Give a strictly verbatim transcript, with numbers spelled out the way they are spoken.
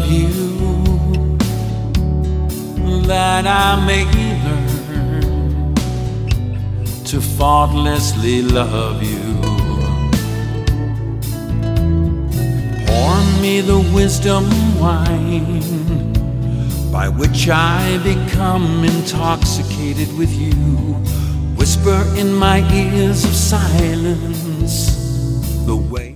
love you, that I may learn to faultlessly love you. Pour me the wisdom wine by which I become intoxicated with you. Whisper in my ears of silence the way